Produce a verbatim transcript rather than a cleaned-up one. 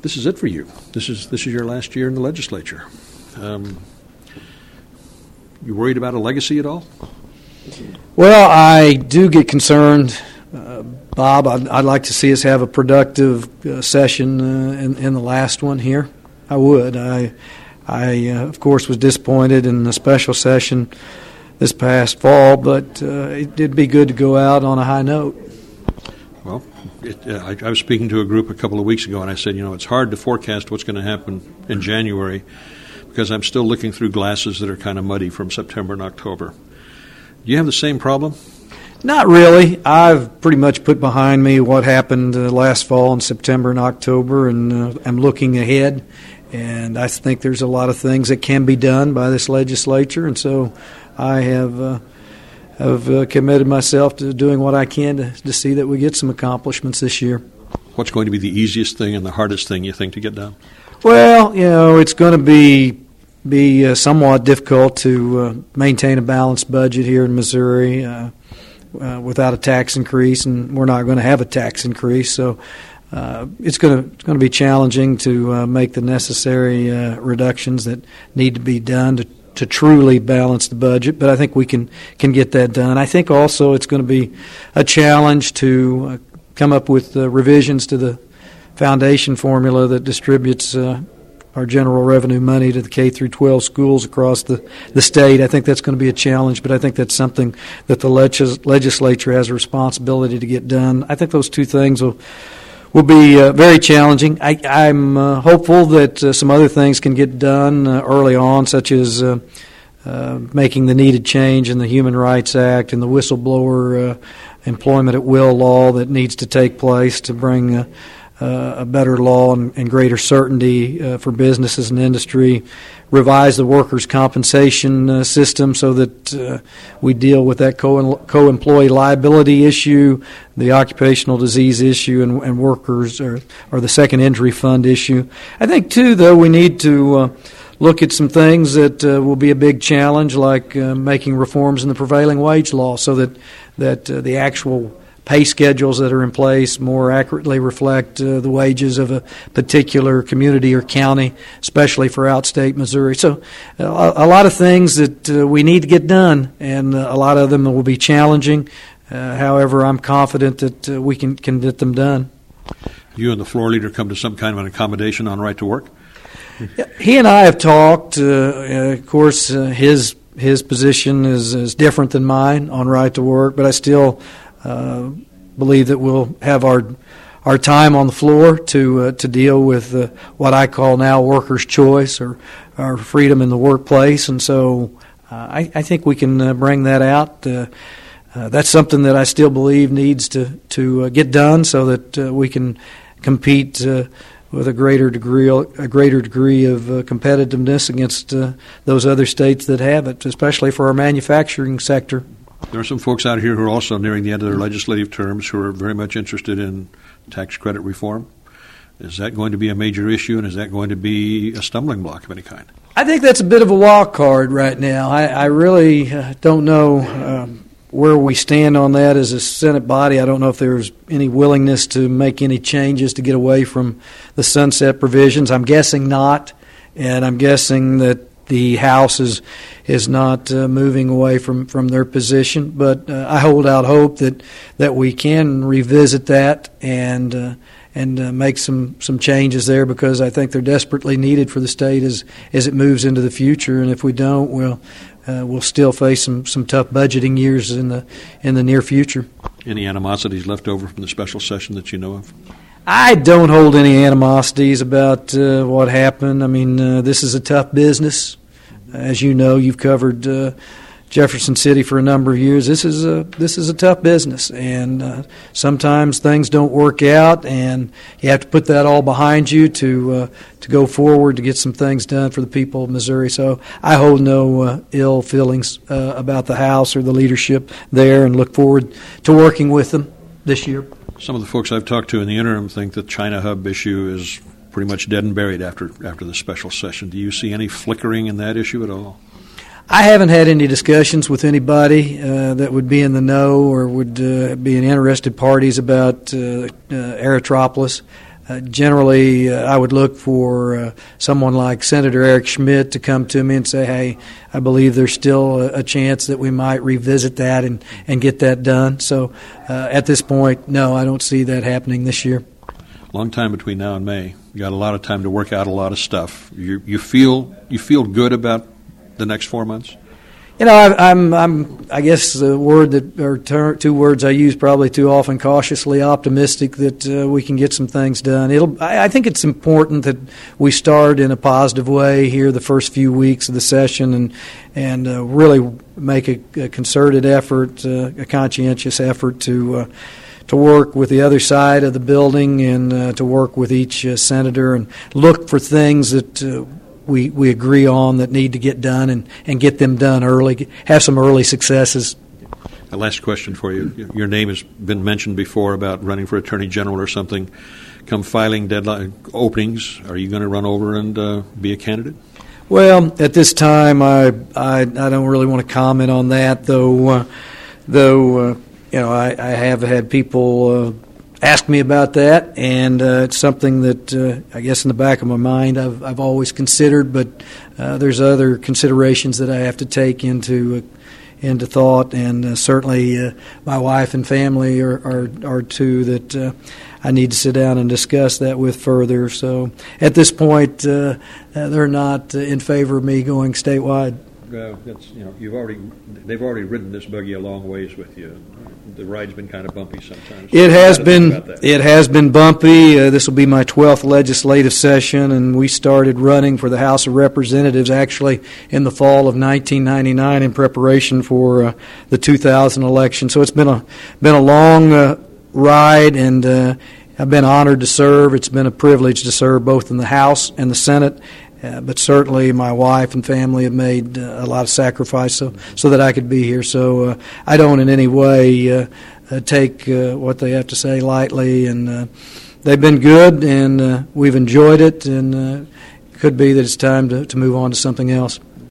this is it for you. This is this is your last year in the legislature. Um, you worried about a legacy at all? Well, I do get concerned, uh, Bob. I'd, I'd like to see us have a productive uh, session uh, in, in the last one here. I would. I, I uh, of course, was disappointed in the special session this past fall, but uh, it did be good to go out on a high note. Well, it, uh, I, I was speaking to a group a couple of weeks ago, and I said, you know, it's hard to forecast what's going to happen in January because I'm still looking through glasses that are kind of muddy from September and October. Do you have the same problem? Not really. I've pretty much put behind me what happened uh, last fall in September and October, and uh, I'm looking ahead. And I think there's a lot of things that can be done by this legislature, and so I have uh, have uh, committed myself to doing what I can to, to see that we get some accomplishments this year. What's going to be the easiest thing and the hardest thing you think to get done? Well, you know, it's going to be be uh, somewhat difficult to uh, maintain a balanced budget here in Missouri uh, uh, without a tax increase, and we're not going to have a tax increase. So uh, it's going to it's going to be challenging to uh, make the necessary uh, reductions that need to be done to to truly balance the budget. But I think we can can get that done. I think also it's going to be a challenge to uh, come up with uh, revisions to the foundation formula that distributes uh, our general revenue money to the K through twelve schools across the, the state. I think that's going to be a challenge, but I think that's something that the legis- legislature has a responsibility to get done. I think those two things will will be uh, very challenging. I, I'm uh, hopeful that uh, some other things can get done uh, early on, such as uh, uh, making the needed change in the Human Rights Act and the whistleblower uh, employment at will law that needs to take place to bring uh, Uh, a better law and, and greater certainty uh, for businesses and industry, revise the workers' compensation uh, system so that uh, we deal with that co- co-employee liability issue, the occupational disease issue, and, and workers or, or the second injury fund issue. I think, too, though, we need to uh, look at some things that uh, will be a big challenge, like uh, making reforms in the prevailing wage law so that, that uh, the actual pay schedules that are in place more accurately reflect uh, the wages of a particular community or county, especially for outstate Missouri. So uh, a, a lot of things that uh, we need to get done, and uh, a lot of them will be challenging. Uh, however, I'm confident that uh, we can, can get them done. You and the floor leader come to some kind of an accommodation on right to work? He and I have talked. Uh, uh, of course, uh, his his position is, is different than mine on right to work, but I still Uh, believe that we'll have our our time on the floor to uh, to deal with uh, what I call now workers' choice or our freedom in the workplace, and so uh, I, I think we can uh, bring that out. Uh, uh, that's something that I still believe needs to to uh, get done so that uh, we can compete uh, with a greater degree a greater degree of uh, competitiveness against uh, those other states that have it, especially for our manufacturing sector. There are some folks out here who are also nearing the end of their legislative terms who are very much interested in tax credit reform. Is that going to be a major issue, and is that going to be a stumbling block of any kind? I think that's a bit of a wild card right now. I, I really uh, don't know um, where we stand on that as a Senate body. I don't know if there's any willingness to make any changes to get away from the sunset provisions. I'm guessing not, and I'm guessing that the House is is not uh, moving away from, from their position, but uh, I hold out hope that, that we can revisit that and uh, and uh, make some, some changes there, because I think they're desperately needed for the state as as it moves into the future. And if we don't, we'll uh, we'll still face some, some tough budgeting years in the in the near future. Any animosities left over from the special session that you know of? I don't hold any animosities about uh, what happened. I mean, uh, this is a tough business. As you know, you've covered uh, Jefferson City for a number of years. This is a this is a tough business, and uh, sometimes things don't work out, and you have to put that all behind you to uh, to go forward to get some things done for the people of Missouri. So I hold no uh, ill feelings uh, about the House or the leadership there, and look forward to working with them this year. Some of the folks I've talked to in the interim think the China Hub issue is pretty much dead and buried after after the special session. Do you see any flickering in that issue at all? I haven't had any discussions with anybody uh, that would be in the know or would uh, be in interested parties about uh, uh, Erythropolis. Uh, uh, generally uh, I would look for uh, someone like Senator Eric Schmidt to come to me and say, hey, I believe there's still a, a chance that we might revisit that and, and get that done. So uh, at this point, no, I don't see that happening this year. Long time between now and May. You got a lot of time to work out a lot of stuff. You you feel you feel good about the next four months? You know, I, I'm I'm I guess the word that or ter- two words I use probably too often, cautiously optimistic that uh, we can get some things done. It'll. I, I think it's important that we start in a positive way here the first few weeks of the session and and uh, really make a, a concerted effort, uh, a conscientious effort to. Uh, to work with the other side of the building and uh, to work with each uh, senator and look for things that uh, we we agree on that need to get done and, and get them done early, have some early successes. A last question for you. Your name has been mentioned before about running for Attorney General or something. Come filing deadline openings, are you going to run over and uh, be a candidate? Well, at this time, I I, I don't really want to comment on that, though. Uh, though. Uh, You know, I, I have had people uh, ask me about that, and uh, it's something that uh, I guess in the back of my mind I've I've always considered, but uh, there's other considerations that I have to take into uh, into thought, and uh, certainly uh, my wife and family are are, are two that uh, I need to sit down and discuss that with further. So at this point, uh, they're not in favor of me going statewide. Uh, that's, you know, you've already they've already ridden this buggy a long ways with you. The ride's been kind of bumpy sometimes. It has been. It has been bumpy. Uh, this will be my twelfth legislative session, and we started running for the House of Representatives actually in the fall of nineteen ninety-nine in preparation for uh, the two thousand election. So it's been a been a long uh, ride, and uh, I've been honored to serve. It's been a privilege to serve both in the House and the Senate. Uh, but certainly my wife and family have made uh, a lot of sacrifice so, so that I could be here. So uh, I don't in any way uh, uh, take uh, what they have to say lightly. And uh, they've been good, and uh, we've enjoyed it, and uh, it could be that it's time to, to move on to something else.